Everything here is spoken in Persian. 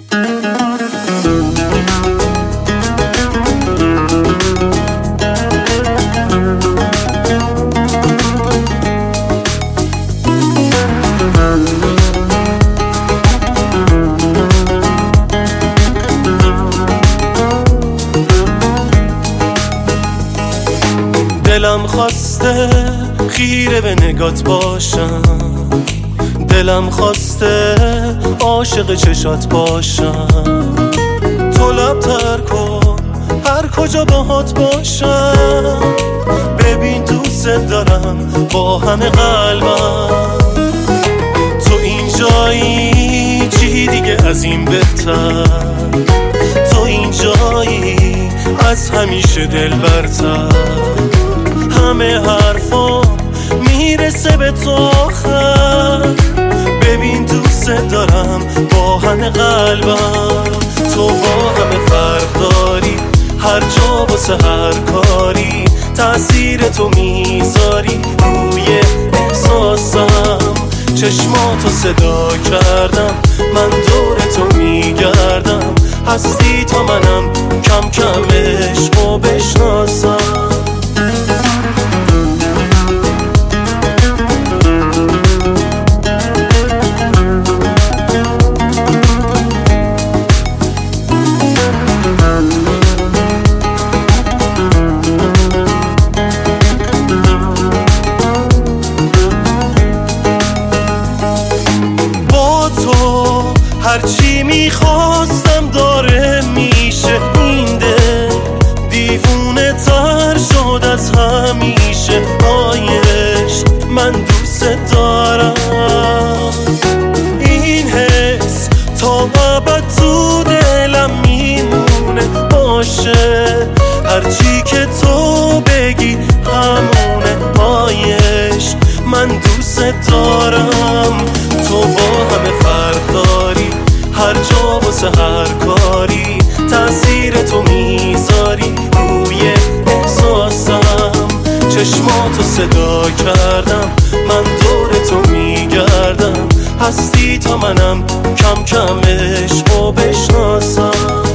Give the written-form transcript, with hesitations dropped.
دلم خواسته خیره به نگات باشم، دلم خواسته عاشق چشات باشم. تو لب تر کن هر کجا باهات باشم، ببین دوست دارم با همه قلبم. تو اینجایی چی دیگه از این بهتر، تو اینجایی از همیشه دل برتر. همه حرفا میرسه به تو آخر، ببین دوست دارم با همه قلبم. تو با همه فرق داری، هر جا واسه هر کاری تأثیر تو میذاری روی احساسم. چشماتو صدا کردم، من دور تو میگردم، هستی تا منم کم کم عشقو بشناسم. هرچی میخواستم داره میشه، این دل دیوونه تر شد از همیشه. عشق من دوست دارم، این حس تا ابد تو دلم میمونه باشه. هرچی که تو بگی همونه. عشق من دوست دارم، تو با همه فرق داری، هر جا واسه هر کاری تأثیر تو میذاری روی احساسم. چشماتو صدا کردم، من دور تو میگردم، هستی تا منم کم کم عشقو بشناسم.